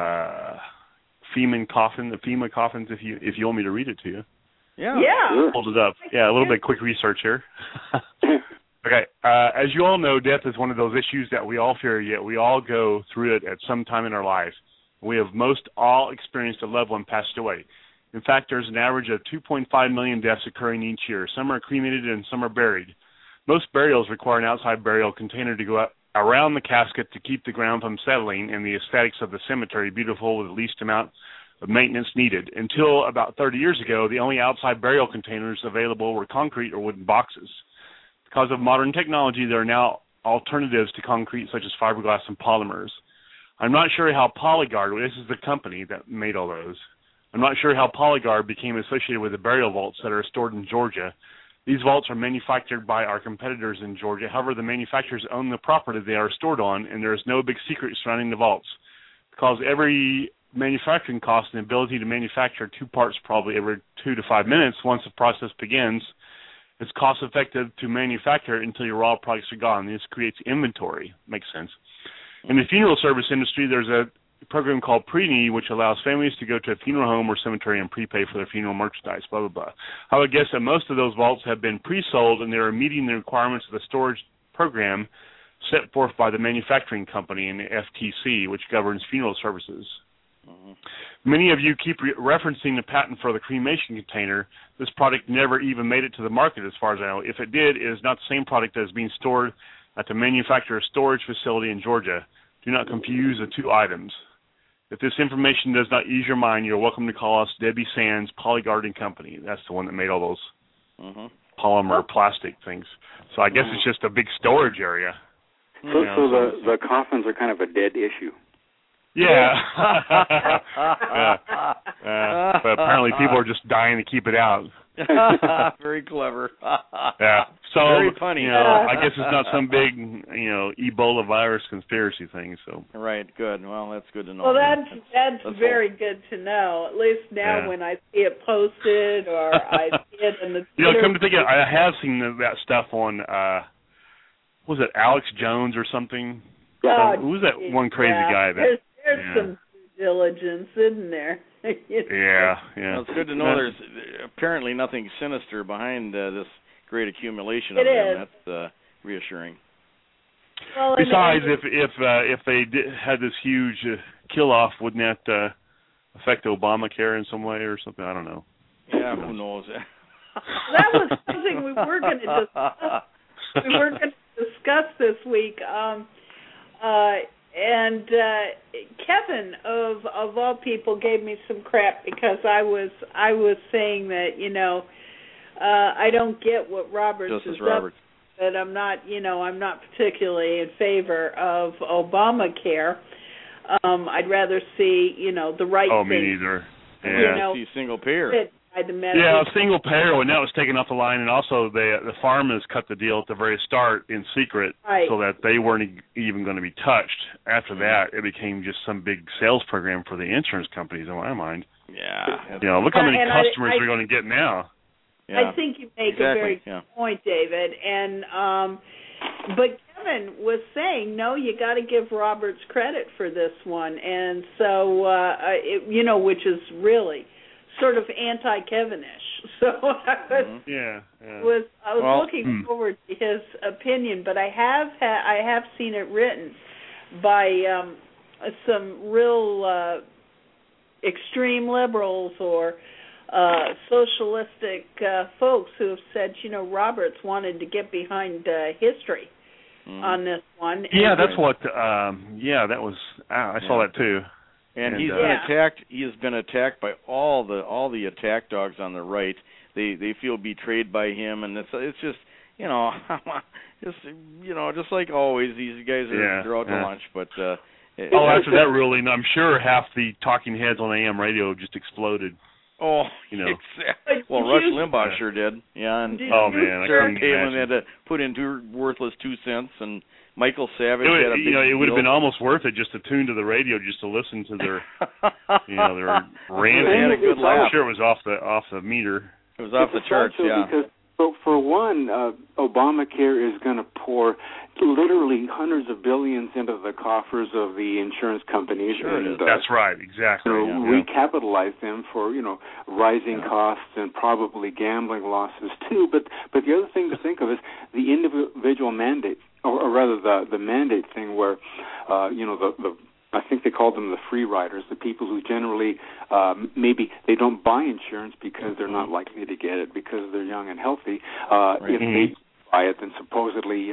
FEMA coffins. If you want me to read it to you. Yeah. Sure. Hold it up. Yeah, a little bit quick research here. Okay. As you all know, death is one of those issues that we all fear, yet we all go through it at some time in our lives. We have most all experienced a loved one passed away. In fact, there's an average of 2.5 million deaths occurring each year. Some are cremated and some are buried. Most burials require an outside burial container to go up around the casket to keep the ground from settling and the aesthetics of the cemetery beautiful with the least amount of maintenance needed. Until about 30 years ago, the only outside burial containers available were concrete or wooden boxes. Because of modern technology, there are now alternatives to concrete such as fiberglass and polymers. I'm not sure how Polyguard, this is the company that made all those, I'm not sure how Polyguard became associated with the burial vaults that are stored in Georgia. These vaults are manufactured by our competitors in Georgia. However, the manufacturers own the property they are stored on, and there is no big secret surrounding the vaults. Because every manufacturing cost and ability to manufacture 2 parts probably every 2 to 5 minutes once the process begins, it's cost effective to manufacture until your raw products are gone. This creates inventory. Makes sense. In the funeral service industry, there's a program called Preneed, which allows families to go to a funeral home or cemetery and prepay for their funeral merchandise, blah, blah, blah. I would guess that most of those vaults have been pre-sold and they are meeting the requirements of the storage program set forth by the manufacturing company and the FTC, which governs funeral services. Many of you keep referencing the patent for the cremation container. This product never even made it to the market as far as I know. If it did, it is not the same product that is being stored at the manufacturer's storage facility in Georgia. Do not confuse the two items. If this information does not ease your mind, you're welcome to call us Debbie Sands, Polyguard & Company. That's the one that made all those polymer plastic things. So I guess it's just a big storage area. So the coffins are kind of a dead issue. Yeah. But apparently people are just dying to keep it out. Very clever. Yeah. So, very funny. I guess it's not some big, Ebola virus conspiracy thing. So. Right. Good. Well, that's good to know. Well, that's very good to know. At least now when I see it posted or I see it in the Twitter. Come to think of it, I have seen that stuff on, was it Alex Jones or something? Oh, who was that one crazy guy? There's some diligence, isn't there? Yeah. Well, it's good to know there's apparently nothing sinister behind this great accumulation of them. That's reassuring. Well, besides, if they had this huge kill-off, wouldn't that affect Obamacare in some way or something? I don't know. Yeah, who knows? That was something we were going to discuss. We were going to discuss this week. And Kevin, of all people, gave me some crap because I was saying that I don't get what Roberts Justice is Roberts. Up, that I'm not particularly in favor of Obamacare. I'd rather see the right thing. Oh, me neither. Yeah, see single payer. Yeah, single payer when that was taken off the line, and also the farmers cut the deal at the very start in secret, so that they weren't even going to be touched. After that, it became just some big sales program for the insurance companies, in my mind. Yeah. Look how many customers we're going to get now. Yeah. I think you make a very good point, David. And but Kevin was saying, no, you got to give Roberts credit for this one, and so which is really sort of anti-Kevinish. So I was looking forward to his opinion, but I have seen it written by some real extreme liberals or socialistic folks who have said, Roberts wanted to get behind history on this one. Yeah, that's what. That was. I saw that too. And he's been attacked. He has been attacked by all the attack dogs on the right. They feel betrayed by him, and it's just just like always, these guys are out to lunch. But after that ruling, I'm sure half the talking heads on AM radio just exploded. Oh, exactly. Well, Rush Limbaugh sure did. Yeah, and Sarah Palin had to put in worthless 2 cents, and Michael Savage had a big it would have been almost worth it just to tune to the radio just to listen to their their ranting. They had a good laugh. I'm sure it was off the meter. It was off the charts, because for one, Obamacare is going to pour literally hundreds of billions into the coffers of the insurance companies. Sure it is. That's right, exactly. Recapitalize them for rising costs and probably gambling losses too. But the other thing to think of is the individual mandate, or rather the mandate thing, where I think they call them the free riders, the people who generally maybe they don't buy insurance because they're not likely to get it because they're young and healthy. If they buy it, then supposedly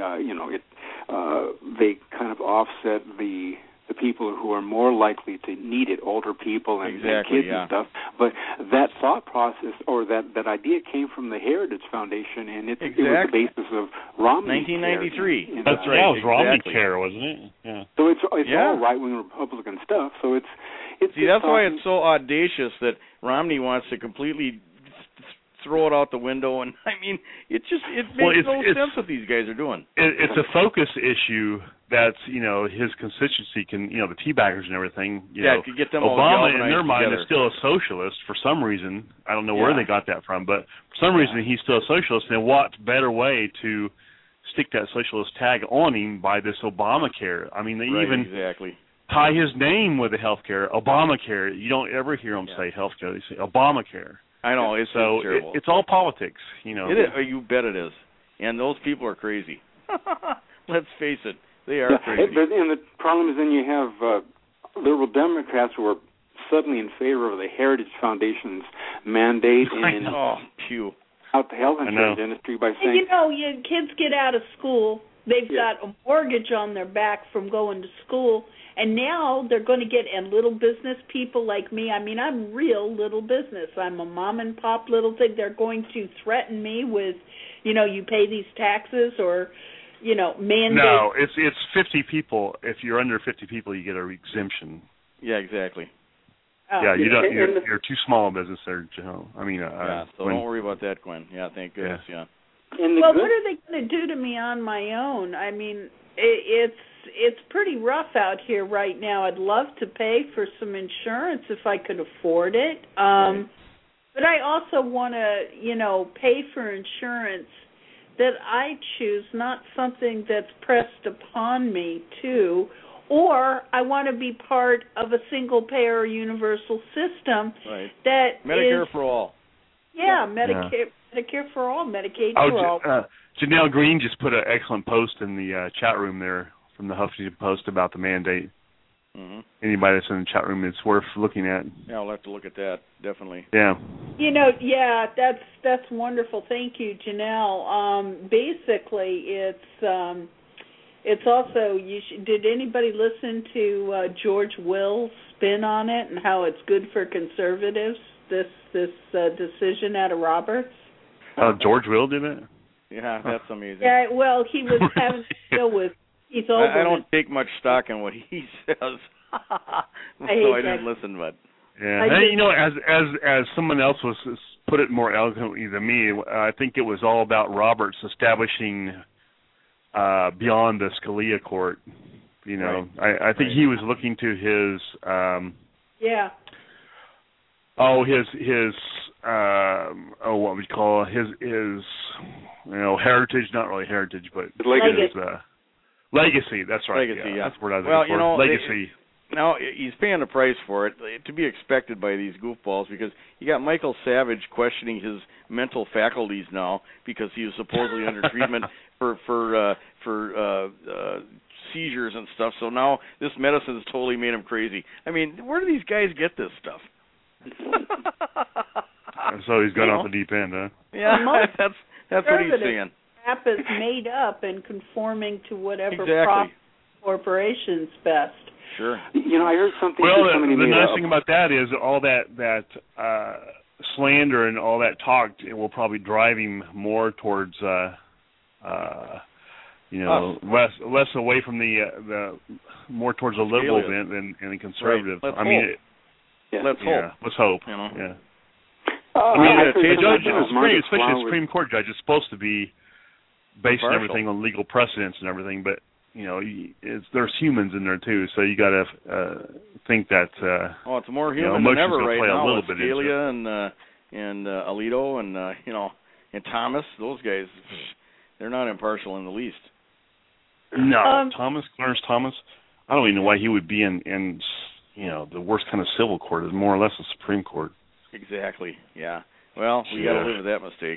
they kind of offset the people who are more likely to need it, older people and kids and stuff. But that thought process or that idea came from the Heritage Foundation, and it was the basis of Romney 1993. That's right. That was Romney Care, wasn't it? Yeah. So it's all right-wing Republican stuff. So it's see, that's why it's so audacious that Romney wants to completely throw it out the window, and I mean, it makes no sense what these guys are doing. It's a focus issue that's his constituency can the teabaggers and everything. To get them all Obama in their mind together. is still a socialist for some reason. I don't know where they got that from, but for some reason he's still a socialist. And what better way to stick that socialist tag on him by this Obamacare? I mean, they even tie his name with the healthcare, Obamacare. You don't ever hear them say healthcare; they say Obamacare. I know, it's terrible. It's all politics, It is. You bet it is. And those people are crazy. Let's face it, they are crazy. And the problem is then you have liberal Democrats who are suddenly in favor of the Heritage Foundation's mandate and out the health insurance industry by saying... kids get out of school. They've got a mortgage on their back from going to school. And now they're going to get, and little business people like me, I mean, I'm real little business. I'm a mom and pop little thing. They're going to threaten me with, you pay these taxes or, mandate. No, it's 50 people. If you're under 50 people, you get an exemption. Yeah, exactly. You're too small a business there, Joe. I mean, so don't worry about that, Gwen. Yeah, thank goodness. Yeah. Well, what are they going to do to me on my own? I mean, it's pretty rough out here right now. I'd love to pay for some insurance if I could afford it. But I also want to, pay for insurance that I choose, not something that's pressed upon me too, or I want to be part of a single-payer universal system that Medicare is, for all. Yeah, Medicare for all, Medicaid for all. Janelle Green just put an excellent post in the chat room there from the Huffington Post about the mandate. Mm-hmm. Anybody that's in the chat room, it's worth looking at. Yeah, I'll have to look at that, definitely. Yeah. That's wonderful. Thank you, Janelle. Basically, it's also, did anybody listen to George Will's spin on it and how it's good for conservatives, this decision out of Roberts? George Will did it? Yeah, that's amazing. Yeah, well, he was having to deal with Keith Olbermann. I don't take much stock in what he says, so I didn't listen, but... Yeah, and, as someone else put it more eloquently than me, I think it was all about Roberts establishing beyond the Scalia court. I think he was looking to his what we call his heritage, not really heritage, but legacy. That's right. Legacy, That's what I was looking for. Legacy. Now, he's paying the price for it, to be expected by these goofballs, because you got Michael Savage questioning his mental faculties now because he was supposedly under treatment for seizures and stuff. So now this medicine has totally made him crazy. I mean, where do these guys get this stuff? So he's gone off the deep end, huh? Yeah, that's what he's saying. App is made up and conforming to whatever corporation's best. Sure. I heard something. Well, the nice thing about that is all that slander and all that talk, it will probably drive him more towards, less away from the more towards the liberal bent than the conservative. Right. Let's hope. Let's hope. Yeah. A judge, especially a Supreme Court judge, is supposed to be based on everything on legal precedents and everything, but there's humans in there too, so you got to think that. It's more human than ever right now. A little bit Scalia and Alito and Thomas, those guys, they're not impartial in the least. No, Clarence Thomas. I don't even know why he would be in the worst kind of civil court. Is more or less the Supreme Court. Exactly. Yeah. Well, we got to live with that mistake.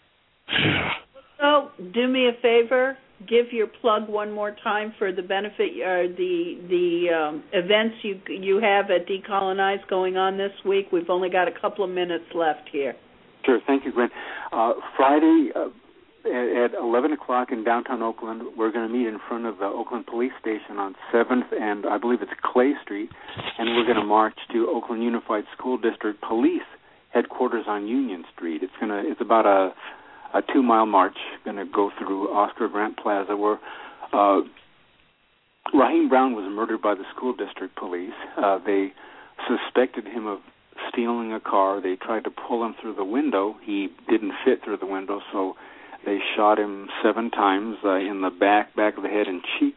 So, do me a favor. Give your plug one more time for the benefit, the events you have at Decolonize going on this week. We've only got a couple of minutes left here. Sure, thank you, Gwen. Friday at 11 o'clock in downtown Oakland, we're going to meet in front of the Oakland Police Station on 7th and I believe it's Clay Street, and we're going to march to Oakland Unified School District Police headquarters on Union Street. It's about a 2-mile march, going to go through Oscar Grant Plaza, where Raheem Brown was murdered by the school district police. They suspected him of stealing a car. They tried to pull him through the window. He didn't fit through the window, so they shot him 7 times in the back of the head and cheek.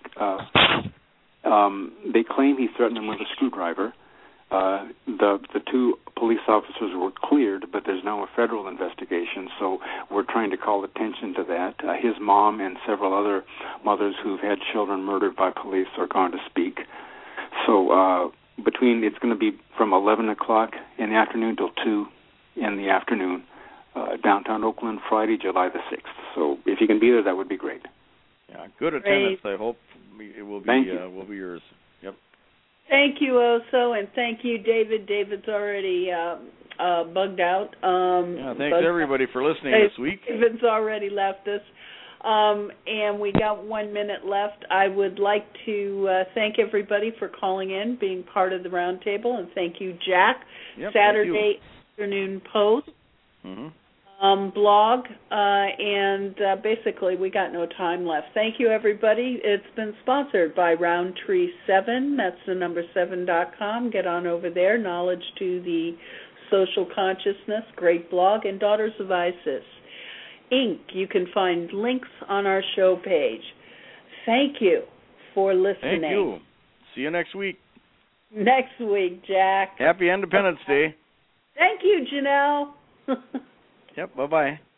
They claim he threatened him with a screwdriver. The 2 police officers were cleared, but there's now a federal investigation, so we're trying to call attention to that. His mom and several other mothers who've had children murdered by police are going to speak. So it's going to be from 11 o'clock in the afternoon till 2 in the afternoon, downtown Oakland, Friday, July the 6th. So if you can be there, that would be great. Yeah, good attendance. I hope it will be yours. Yep. Thank you, Oso, and thank you, David. David's already bugged out. Thanks everybody for listening this week. David's already left us. And we got 1 minute left. I would like to thank everybody for calling in, being part of the roundtable, and thank you, Jack. Yep, Saturday Afternoon Post. Mm-hmm. Blog, and basically we got no time left. Thank you, everybody. It's been sponsored by Roundtree 7. That's the number 7.com. Get on over there. Knowledge to the Social Consciousness, great blog, and Daughters of Isis, Inc. You can find links on our show page. Thank you for listening. Thank you. See you next week. Next week, Jack. Happy Independence Day. Thank you, Janelle. Yep, bye-bye.